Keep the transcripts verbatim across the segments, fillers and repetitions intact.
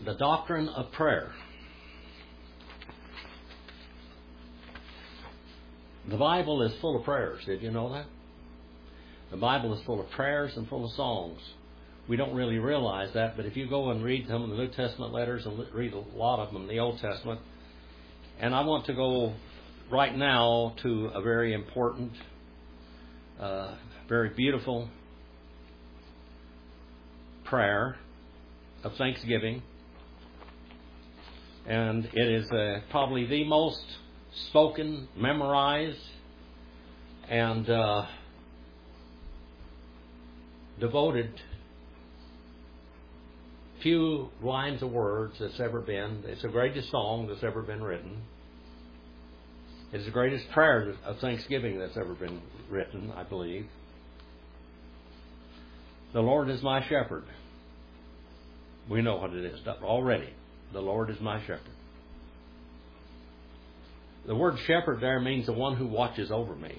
The doctrine of prayer. The Bible is full of prayers. Did you know that? The Bible is full of prayers and full of songs. We don't really realize that, but if you go and read some of the New Testament letters and read a lot of them in the Old Testament, and I want to go right now to a very important, uh, very beautiful prayer of thanksgiving. And it is uh, probably the most spoken, memorized, and uh, devoted few lines of words that's ever been. It's the greatest song that's ever been written. It's the greatest prayer of thanksgiving that's ever been written, I believe. The Lord is my shepherd. We know what it is already. The Lord is my shepherd. The word shepherd there means the one who watches over me.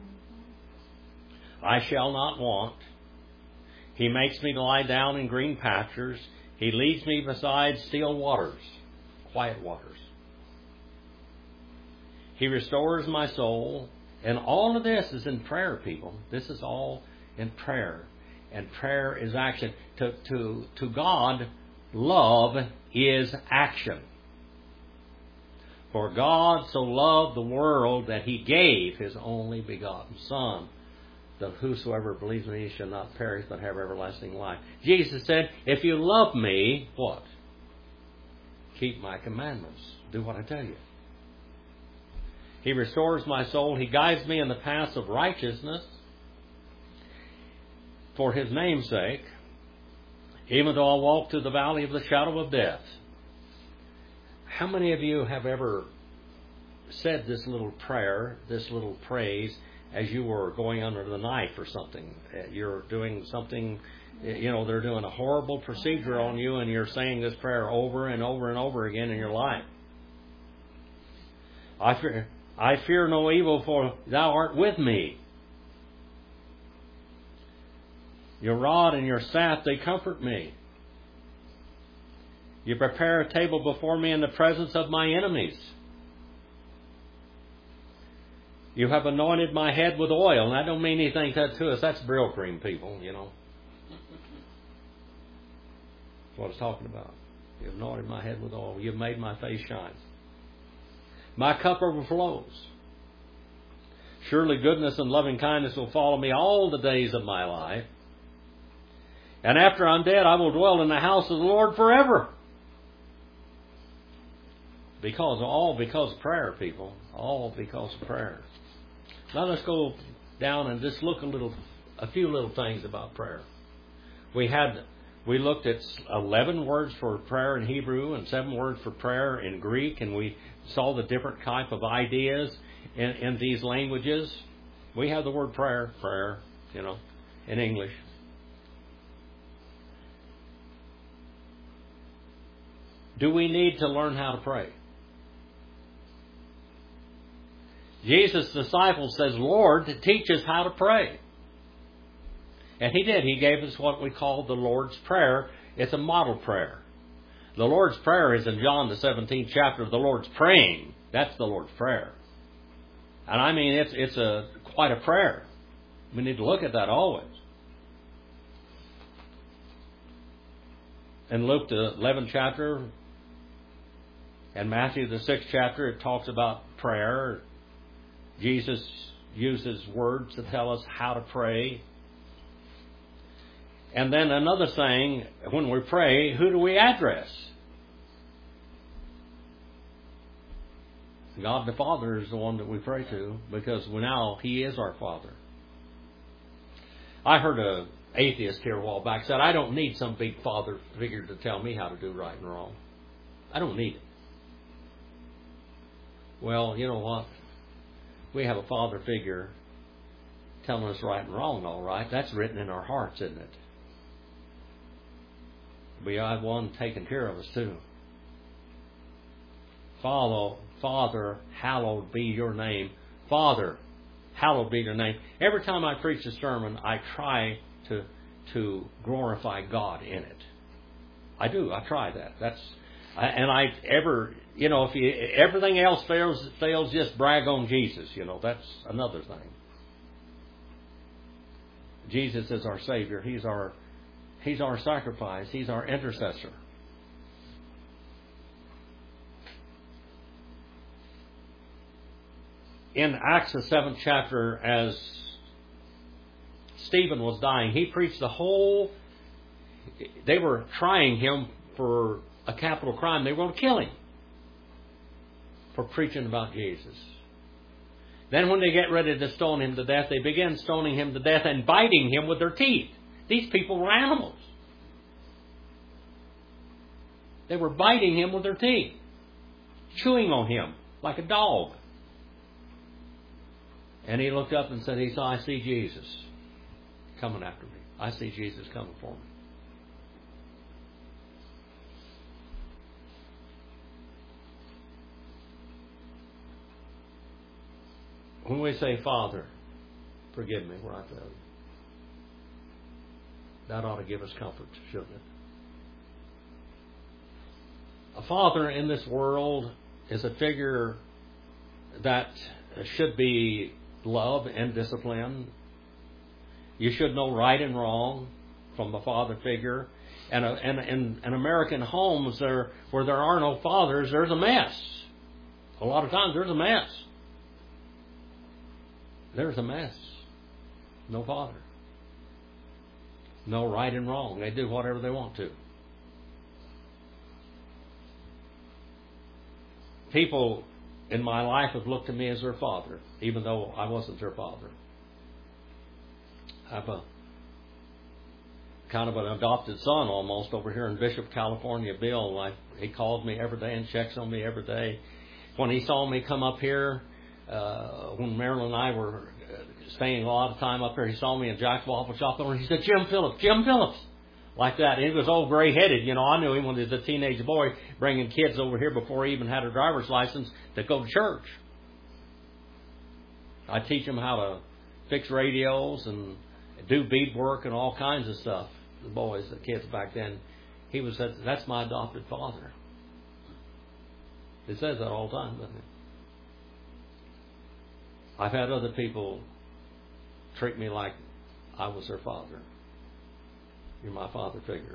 I shall not want. He makes me to lie down in green pastures. He leads me beside still waters, quiet waters. He restores my soul. And all of this is in prayer, people. This is all in prayer. And prayer is action. To, to, to God, love is action. For God so loved the world that He gave His only begotten Son, that whosoever believes in Me shall not perish but have everlasting life. Jesus said, if you love Me, what? Keep My commandments. Do what I tell you. He restores my soul. He guides me in the paths of righteousness for His name's sake. Even though I walk through the valley of the shadow of death. How many of you have ever said this little prayer, this little praise, as you were going under the knife or something? You're doing something, you know, they're doing a horrible procedure on you, and you're saying this prayer over and over and over again in your life. I fear, I fear no evil, for Thou art with me. Your rod and your staff, they comfort me. You prepare a table before me in the presence of my enemies. You have anointed my head with oil. And I don't mean anything to, to us. That's Brill cream, people, you know. That's what it's talking about. You've anointed my head with oil. You've made my face shine. My cup overflows. Surely goodness and loving kindness will follow me all the days of my life. And after I'm dead, I will dwell in the house of the Lord forever. Because, all because of prayer, people. All because of prayer. Now let's go down and just look a little, a few little things about prayer. We had, we looked at eleven words for prayer in Hebrew and seven words for prayer in Greek, and we saw the different type of ideas in, in these languages. We have the word prayer, prayer, you know, in English. Do we need to learn how to pray? Jesus' disciple says, Lord, teach us how to pray. And He did. He gave us what we call the Lord's Prayer. It's a model prayer. The Lord's Prayer is in John the seventeenth chapter. The Lord's praying. That's the Lord's Prayer. And I mean, it's it's a quite a prayer. We need to look at that always. In Luke the eleventh chapter and Matthew the sixth chapter, it talks about prayer. Jesus uses words to tell us how to pray. And then another thing, when we pray, who do we address? God the Father is the one that we pray to, because now He is our Father. I heard an atheist here a while back said, I don't need some big father figure to tell me how to do right and wrong. I don't need it. Well, you know what? We have a father figure telling us right and wrong, all right. That's written in our hearts, isn't it? We have one taking care of us too. Follow, Father, hallowed be your name. Father, hallowed be your name. Every time I preach a sermon, I try to, to glorify God in it. I do. I try that. That's I, and I ever, you know, if you, everything else fails, fails, just brag on Jesus. You know, that's another thing. Jesus is our Savior. He's our He's our sacrifice. He's our intercessor. In Acts, the seventh chapter, as Stephen was dying, he preached the whole... They were trying him for a capital crime. They were going to kill him for preaching about Jesus. Then when they get ready to stone him to death, they begin stoning him to death and biting him with their teeth. These people were animals. They were biting him with their teeth, chewing on him like a dog. And he looked up and said, he saw, I see Jesus coming after me. I see Jesus coming for me. When we say, Father, forgive me where I failed you, that ought to give us comfort, shouldn't it? A father in this world is a figure that should be love and discipline. You should know right and wrong from the father figure. And in and, American homes there, where there are no fathers, there's a mess. A lot of times there's a mess. There's a mess. No father. No right and wrong. They do whatever they want to. People in my life have looked to me as their father, even though I wasn't their father. I have a kind of an adopted son almost over here in Bishop, California. Bill, I, he called me every day and checks on me every day. When he saw me come up here, uh, when Marilyn and I were staying a lot of time up here, he saw me in Jack's Waffle Shop and he said, Jim Phillips, Jim Phillips. Like that. And he was old gray-headed. You know, I knew him when he was a teenage boy bringing kids over here before he even had a driver's license to go to church. I teach them how to fix radios and do beadwork and all kinds of stuff. The boys, the kids back then. He was, that's my adopted father. He says that all the time, doesn't he? I've had other people treat me like I was their father. You're my father figure.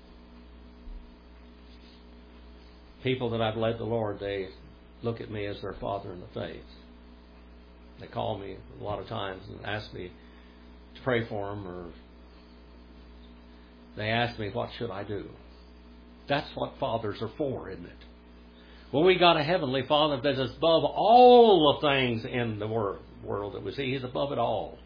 People that I've led the Lord, they look at me as their father in the faith. They call me a lot of times and ask me to pray for them, or they ask me, what should I do? That's what fathers are for, isn't it? Well, we got a heavenly Father that is above all the things in the world, world that we see. He's above it all.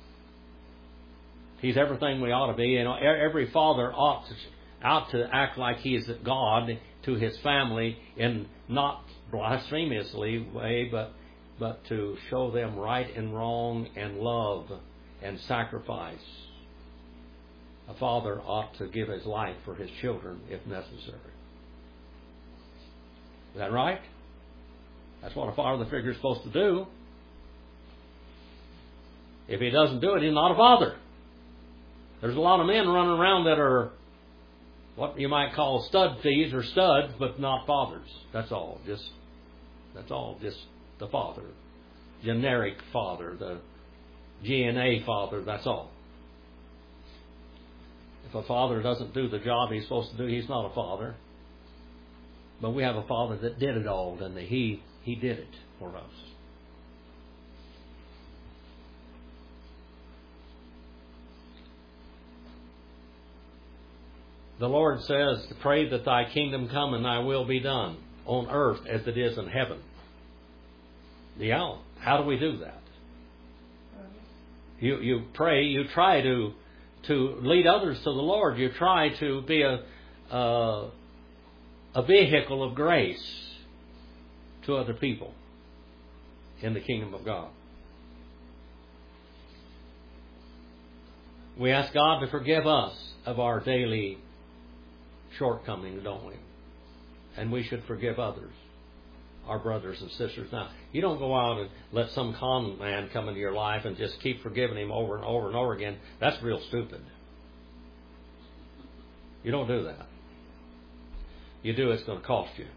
He's everything we ought to be. You know, every father ought to, ought to act like he is God to his family in not blasphemously way, but but to show them right and wrong and love and sacrifice. A father ought to give his life for his children if necessary. Is that right? That's what a father figure is supposed to do. If he doesn't do it, he's not a father. There's a lot of men running around that are what you might call stud thieves or studs, but not fathers. That's all. Just that's all. Just the father, generic father, the G N A father. That's all. If a father doesn't do the job he's supposed to do, he's not a father. But we have a Father that did it all, and He He did it for us. The Lord says to pray that Thy kingdom come and Thy will be done on earth as it is in heaven. Yeah, how do we do that? You you pray, you try to to lead others to the Lord. You try to be a uh, a vehicle of grace to other people in the kingdom of God. We ask God to forgive us of our daily shortcomings, don't we? And we should forgive others, our brothers and sisters. Now, you don't go out and let some con man come into your life and just keep forgiving him over and over and over again. That's real stupid. You don't do that. you do, it's going to cost you.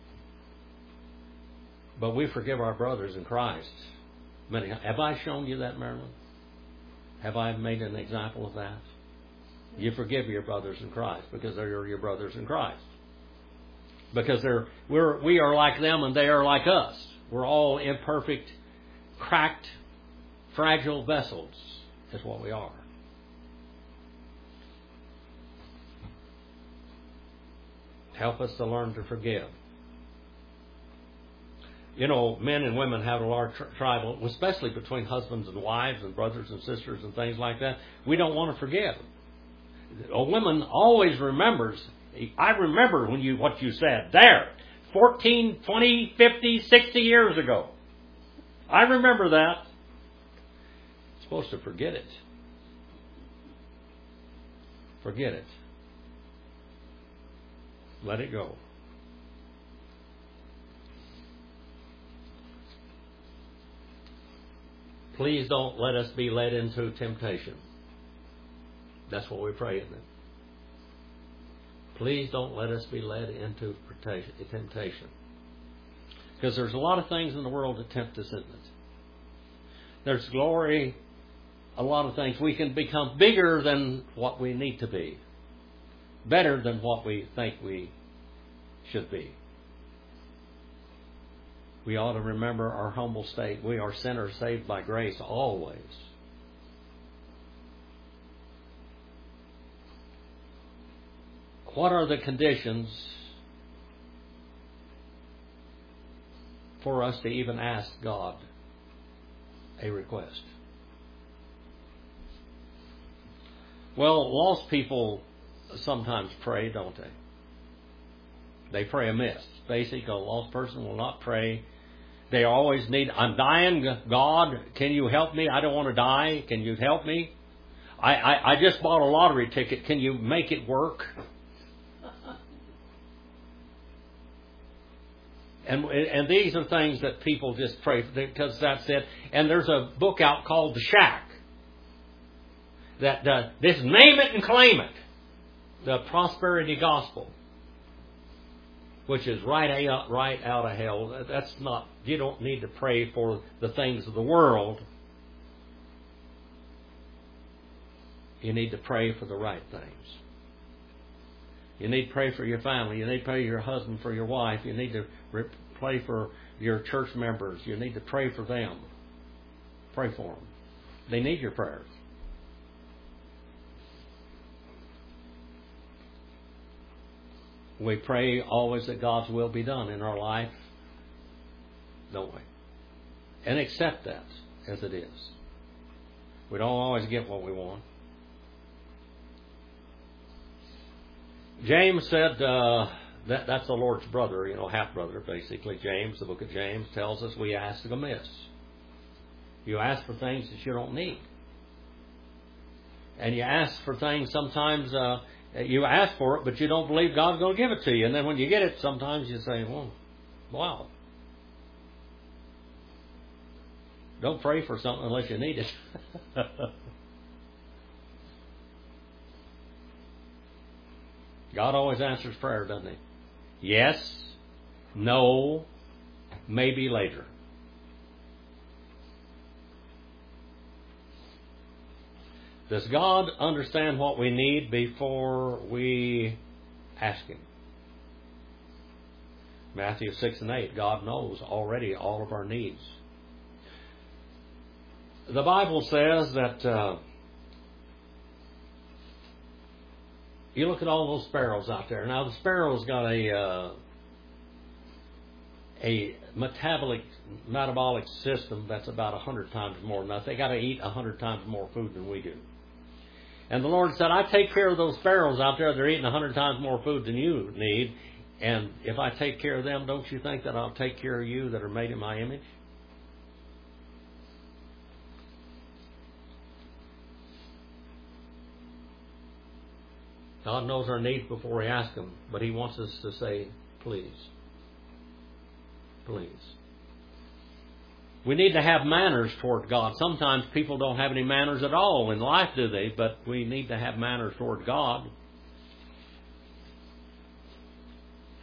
But we forgive our brothers in Christ. Many, have I shown you that, Marilyn? Have I made an example of that? You forgive your brothers in Christ because they're your brothers in Christ. Because they're we're we are like them and they are like us. We're all imperfect, cracked, fragile vessels. Is what we are. Help us to learn to forgive. You know, men and women have a large tri- tribal, especially between husbands and wives and brothers and sisters and things like that. We don't want to forgive. A woman always remembers. I remember when you what you said there, fourteen, twenty, fifty, sixty years ago. I remember that. You're supposed to forget it. Forget it. Let it go. Please don't let us be led into temptation. That's what we pray, isn't it? Please don't let us be led into temptation. Because there's a lot of things in the world that tempt us, isn't it? There's glory, a lot of things. We can become bigger than what we need to be. Better than what we think we should be. We ought to remember our humble state. We are sinners saved by grace always. What are the conditions for us to even ask God a request? Well, lost people sometimes pray, don't they? They pray amiss. Basically, a lost person will not pray. They always need, I'm dying, God, can you help me? I don't want to die. Can you help me? I, I, I just bought a lottery ticket. Can you make it work? And, and these are things that people just pray for because that's it. And there's a book out called The Shack. That uh, this name it and claim it. The prosperity gospel. Which is right out, right out of hell. That's not, you don't need to pray for the things of the world. You need to pray for the right things. You need to pray for your family. You need to pray for your husband, for your wife. You need to pray for your church members. You need to pray for them. Pray for them. They need your prayers. We pray always that God's will be done in our life, don't we? And accept that as it is. We don't always get what we want. James said, uh, that that's the Lord's brother, you know, half-brother, basically. James, the book of James, tells us we ask amiss. You ask for things that you don't need. And you ask for things sometimes, uh, you ask for it, but you don't believe God's going to give it to you. And then when you get it, sometimes you say, well, wow. Don't pray for something unless you need it. God always answers prayer, doesn't He? Yes, no, maybe later. Does God understand what we need before we ask Him? Matthew six and eight, God knows already all of our needs. The Bible says that uh, you look at all those sparrows out there. Now the sparrow's got a uh, a metabolic metabolic system that's about a hundred times more than us. They got to eat a hundred times more food than we do. And the Lord said, I take care of those sparrows out there. They're eating a hundred times more food than you need. And if I take care of them, don't you think that I'll take care of you that are made in my image? God knows our needs before we ask Him, but He wants us to say, please. Please. We need to have manners toward God. Sometimes people don't have any manners at all in life, do they? But we need to have manners toward God.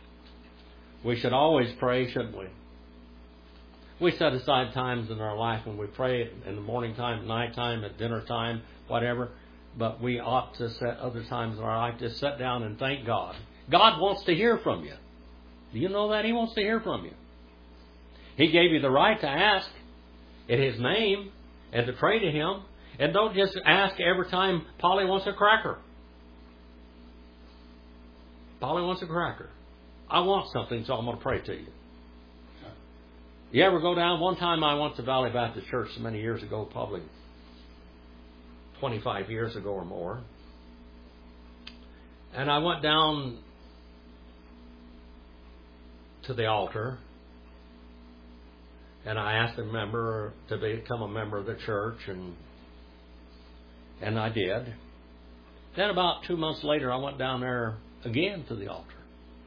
We should always pray, shouldn't we? We set aside times in our life when we pray in the morning time, night time, at dinner time, whatever. But we ought to set other times in our life to sit down and thank God. God wants to hear from you. Do you know that? He wants to hear from you. He gave you the right to ask in His name and to pray to Him. And don't just ask every time Polly wants a cracker. Polly wants a cracker. I want something, so I'm going to pray to you. You ever go down? One time I went to Valley Baptist Church so many years ago, probably twenty-five years ago or more. And I went down to the altar, and I asked a member to become a member of the church, and and I did. Then about two months later, I went down there again to the altar.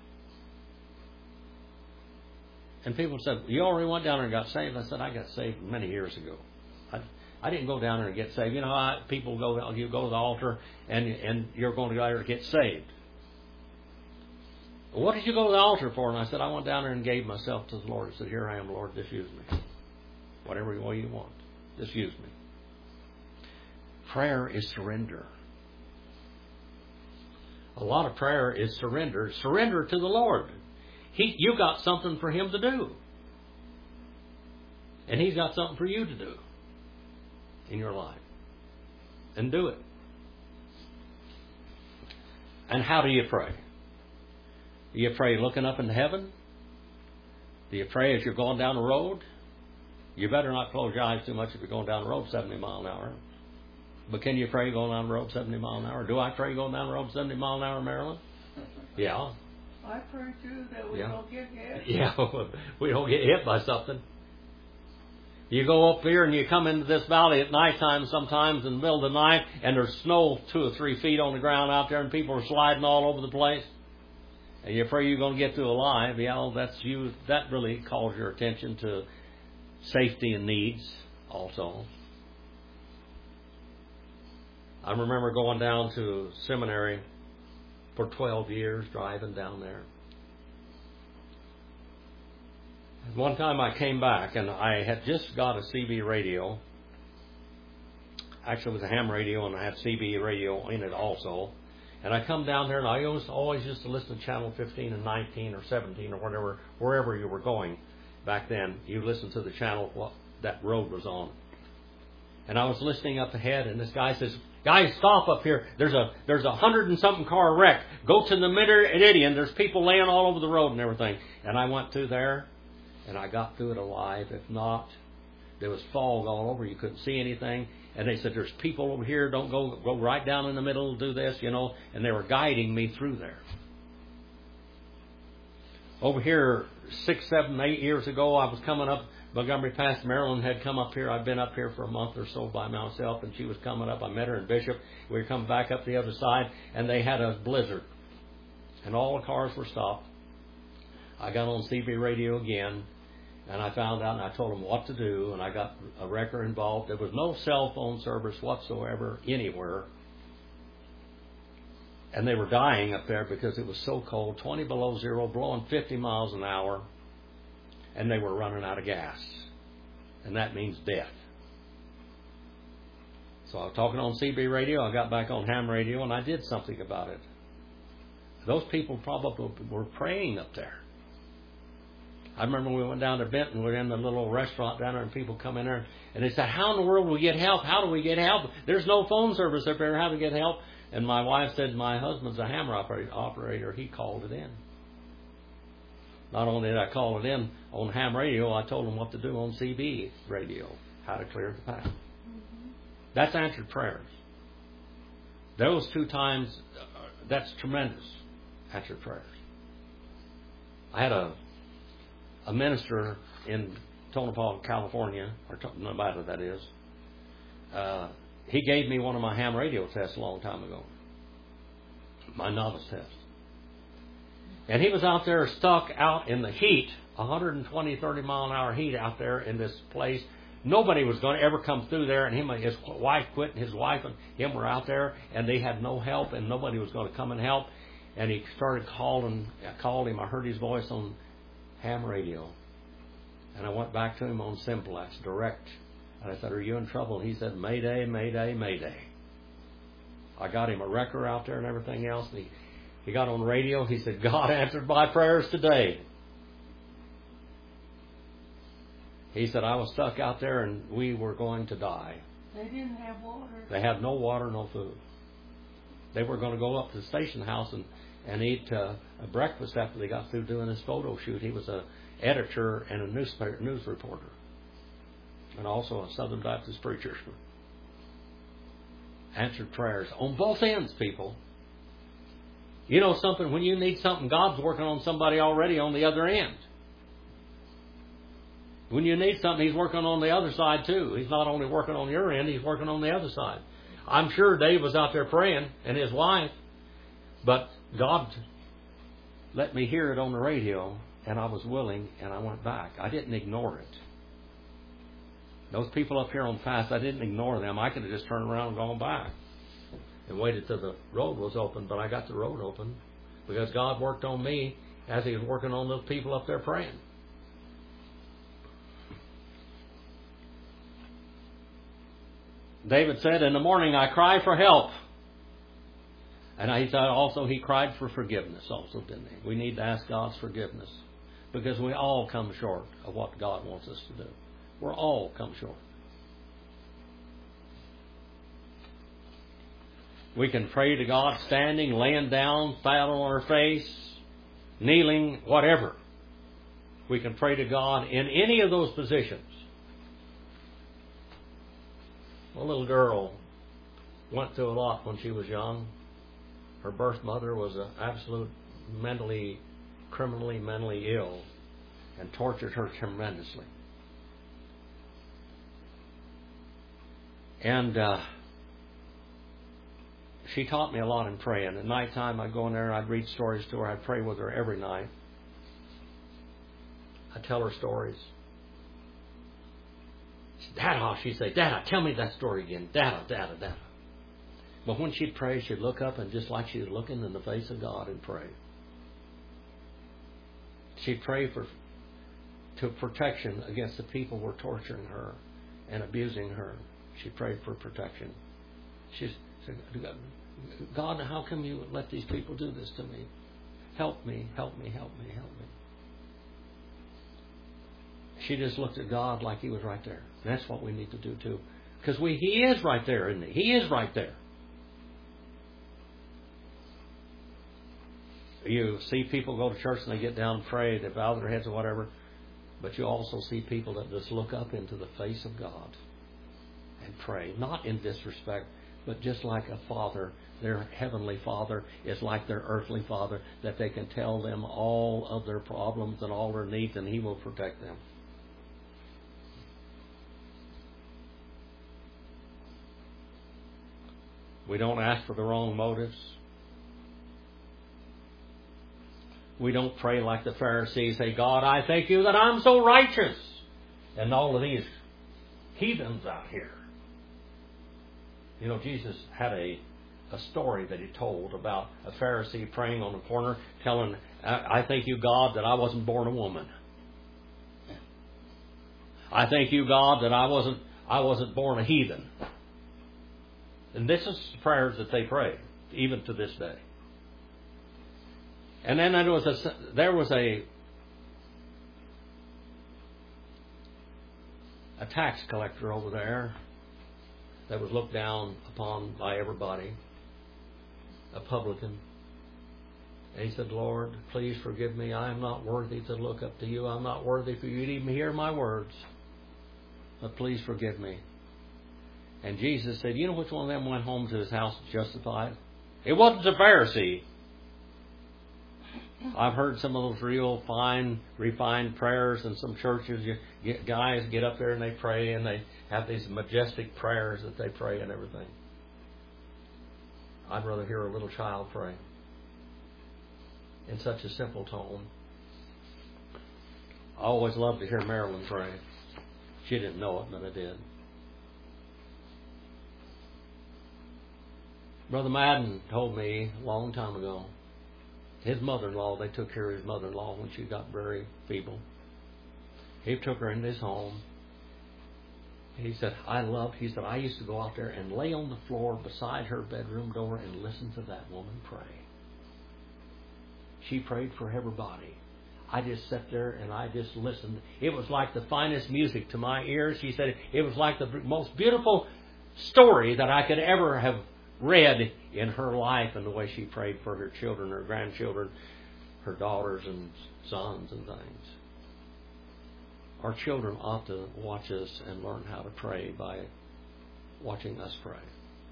And people said, you already went down there and got saved? I said, I got saved many years ago. I, I didn't go down there and get saved. You know, I, people go, you go to the altar and and you're going to go there to get saved. What did you go to the altar for? And I said, I went down there and gave myself to the Lord. I said, here I am, Lord, just use me. Whatever way you want, just use me. Prayer is surrender. A lot of prayer is surrender. Surrender to the Lord. He, you got something for Him to do. And He's got something for you to do in your life. And do it. And how do you pray? Do you pray looking up into heaven? Do you pray as you're going down the road? You better not close your eyes too much if you're going down the road seventy miles an hour. But can you pray going down the road seventy miles an hour? Do I pray going down the road seventy miles an hour, Marilyn? Yeah. I pray too that we yeah. don't get hit. Yeah, we don't get hit by something. You go up here and you come into this valley at nighttime sometimes in the middle of the night, and there's snow two or three feet on the ground out there, and people are sliding all over the place. And you pray you're going to get through alive. Yeah, well, that's you. That really calls your attention to safety and needs also. I remember going down to seminary for twelve years, driving down there. One time I came back and I had just got a C B radio. Actually, it was a ham radio, and I had C B radio in it also. And I come down there, and I always, always used to listen to Channel fifteen and nineteen or seventeen or whatever, wherever you were going back then. You listened to the channel what that road was on. And I was listening up ahead, and this guy says, guys, stop up here. There's a there's a hundred and something car wreck. Go to the Meridian. There's people laying all over the road and everything. And I went through there, and I got through it alive. If not, there was fog all over. You couldn't see anything. And they said, there's people over here. Don't go go right down in the middle. Do this, you know. And they were guiding me through there. Over here, six, seven, eight years ago, I was coming up. Montgomery Pass, Marilyn had come up here. I'd been up here for a month or so by myself, and she was coming up. I met her in Bishop. We were coming back up the other side, and they had a blizzard. And all the cars were stopped. I got on C B radio again, and I found out, and I told them what to do, and I got a wrecker involved. There was no cell phone service whatsoever anywhere. And they were dying up there because it was so cold, twenty below zero, blowing fifty miles an hour. And they were running out of gas. And that means death. So I was talking on C B radio. I got back on ham radio, and I did something about it. Those people probably were praying up there. I remember we went down to Benton. We were in the little restaurant down there, and people come in there, and they said, how in the world do we get help? How do we get help? There's no phone service up there. How do we get help? And my wife said, my husband's a hammer operator. He called it in. Not only did I call it in on ham radio, I told them what to do on C B radio, how to clear the path. Mm-hmm. That's answered prayers. Those two times, uh, that's tremendous answered prayers. I had a a minister in Tonopah, California, or Nevada, that is. Uh, he gave me one of my ham radio tests a long time ago, my novice test. And he was out there stuck out in the heat, one twenty, thirty mile an hour heat out there in this place. Nobody was going to ever come through there, and him and his wife quit, and his wife and him were out there, and they had no help, and nobody was going to come and help. And he started calling, I called him, I heard his voice on ham radio. And I went back to him on Simplex, direct. And I said, are you in trouble? He said, Mayday, Mayday, Mayday. I got him a wrecker out there and everything else. And he, he got on radio. He said, God answered my prayers today. He said, I was stuck out there and we were going to die. They didn't have water. They had no water, no food. They were going to go up to the station house and, and eat uh, a breakfast after they got through doing this photo shoot. He was an editor and a newspaper, news reporter. And also a Southern Baptist preacher. Answered prayers on both ends, people. You know something, when you need something, God's working on somebody already on the other end. When you need something, He's working on the other side too. He's not only working on your end, He's working on the other side. I'm sure Dave was out there praying, and his wife, but God let me hear it on the radio, and I was willing, and I went back. I didn't ignore it. Those people up here on fast, I didn't ignore them. I could have just turned around and gone back and waited till the road was open, but I got the road open because God worked on me as He was working on those people up there praying. David said, in the morning I cry for help. And he said also he cried for forgiveness also, didn't he? We need to ask God's forgiveness because we all come short of what God wants us to do. We're all come short. We can pray to God standing, laying down, flat on our face, kneeling, whatever. We can pray to God in any of those positions. A little girl went through a lot when she was young. Her birth mother was an absolute mentally, criminally, mentally ill and tortured her tremendously. And uh, she taught me a lot in praying. At nighttime, I'd go in there and I'd read stories to her. I'd pray with her every night. I'd tell her stories. Dada, she'd say, Dada, tell me that story again. Dada, Dada, Dada. But when she'd pray, she'd look up and just like she was looking in the face of God and pray. She'd pray for to protection against the people who were torturing her and abusing her. She prayed for protection. She said, God, how come you let these people do this to me? Help me, help me, help me, help me. She just looked at God like He was right there. And that's what we need to do too. Because we He is right there, isn't He? He is right there. You see people go to church and they get down and pray, they bow their heads or whatever. But you also see people that just look up into the face of God and pray. Not in disrespect, but just like a father. Their heavenly Father is like their earthly Father, that they can tell them all of their problems and all their needs, and He will protect them. We don't ask for the wrong motives. We don't pray like the Pharisees. Say, God, I thank you that I'm so righteous. And all of these heathens out here. You know, Jesus had a, a story that He told about a Pharisee praying on the corner, telling, I, I thank you, God, that I wasn't born a woman. I thank you, God, that I wasn't I wasn't born a heathen. And this is the prayers that they pray, even to this day. And then there was a, there was a, a tax collector over there that was looked down upon by everybody, a publican. And he said, Lord, please forgive me. I am not worthy to look up to you. I'm not worthy for you to even hear my words. But please forgive me. And Jesus said, you know which one of them went home to his house justified? It wasn't the Pharisee. I've heard some of those real fine, refined prayers in some churches. You get, guys get up there and they pray and they have these majestic prayers that they pray and everything. I'd rather hear a little child pray in such a simple tone. I always loved to hear Marilyn pray. She didn't know it, but I did. Brother Madden told me a long time ago His mother-in-law, they took care of his mother-in-law when she got very feeble. He took her into his home. He said, I loved, he said, I used to go out there and lay on the floor beside her bedroom door and listen to that woman pray. She prayed for everybody. I just sat there and I just listened. It was like the finest music to my ears. She said it was like the most beautiful story that I could ever have read in her life, and the way she prayed for her children, her grandchildren, her daughters and sons and things. Our children ought to watch us and learn how to pray by watching us pray.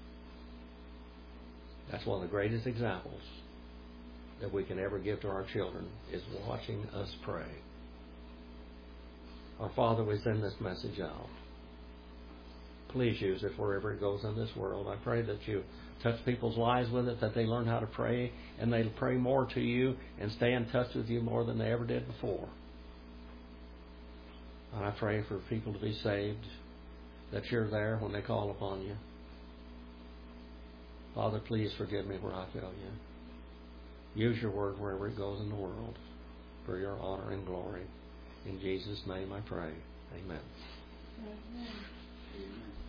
That's one of the greatest examples that we can ever give to our children, is watching us pray. Our Father, we send this message out. Please use it wherever it goes in this world. I pray that you touch people's lives with it, that they learn how to pray, and they'll pray more to you and stay in touch with you more than they ever did before. And I pray for people to be saved, that you're there when they call upon you. Father, please forgive me where I fail you. Use your word wherever it goes in the world for your honor and glory. In Jesus' name I pray. Amen. Amen.